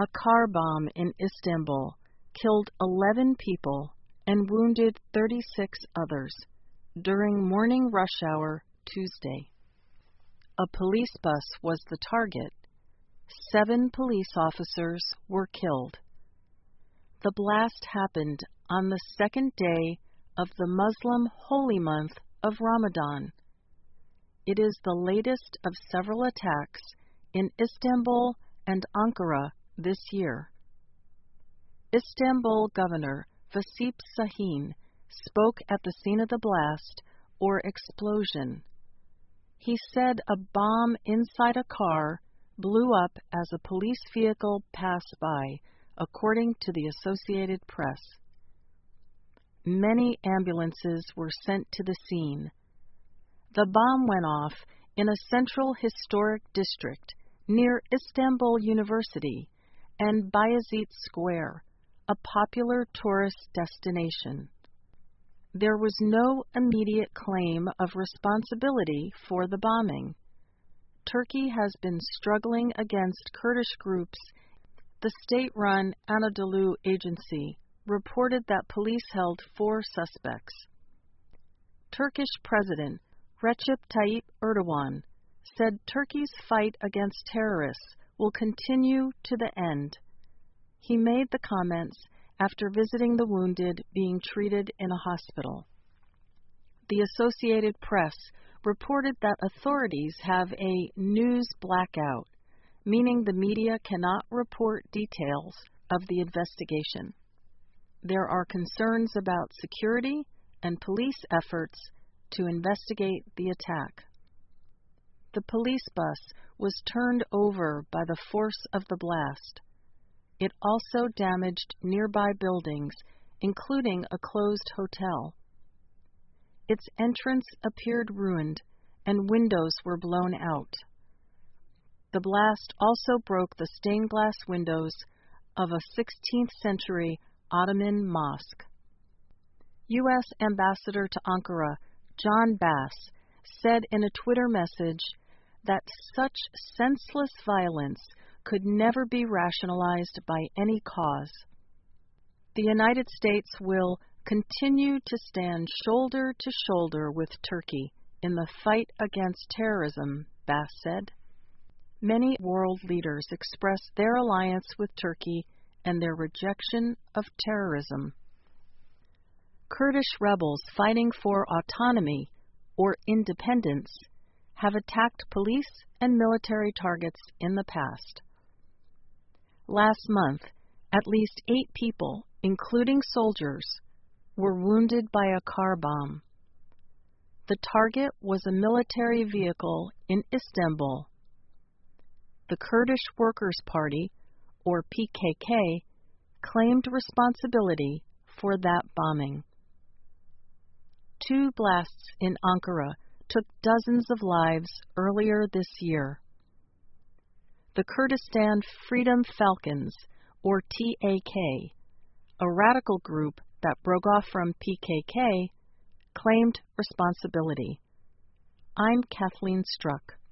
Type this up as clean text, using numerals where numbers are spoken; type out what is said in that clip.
A car bomb in Istanbul killed 11 people and wounded 36 others during morning rush hour Tuesday. A police bus was the target. 7 police officers were killed. The blast happened on the second day of the Muslim holy month of Ramadan. It is the latest of several attacks in Istanbul and Ankara this year. Istanbul Governor Vasip Sahin spoke at the scene of the blast or explosion. He said a bomb inside a car blew up as a police vehicle passed by, according to the Associated Press. Many ambulances were sent to the scene. The bomb went off in a central historic district near Istanbul University and Bayezid Square, a popular tourist destination. There was no immediate claim of responsibility for the bombing. Turkey has been struggling against Kurdish groups. The state-run Anadolu Agency reported that police held 4 suspects. Turkish President Recep Tayyip Erdogan said Turkey's fight against terrorists will continue to the end. He made the comments after visiting the wounded being treated in a hospital. The Associated Press reported that authorities have a news blackout, meaning the media cannot report details of the investigation. There are concerns about security and police efforts to investigate the attack. The police bus was turned over by the force of the blast. It also damaged nearby buildings, including a closed hotel. Its entrance appeared ruined, and windows were blown out. The blast also broke the stained glass windows of a 16th century Ottoman mosque. U.S. Ambassador to Ankara, John Bass, said in a Twitter message that such senseless violence could never be rationalized by any cause. The United States will continue to stand shoulder to shoulder with Turkey in the fight against terrorism, Bass said. Many world leaders expressed their alliance with Turkey and their rejection of terrorism. Kurdish rebels fighting for autonomy or independence have attacked police and military targets in the past. Last month, at least 8 people, including soldiers, were wounded by a car bomb. The target was a military vehicle in Istanbul. The Kurdish Workers' Party, or PKK, claimed responsibility for that bombing. 2 blasts in Ankara took dozens of lives earlier this year. The Kurdistan Freedom Falcons, or TAK, a radical group that broke off from PKK, claimed responsibility. I'm Kathleen Struck.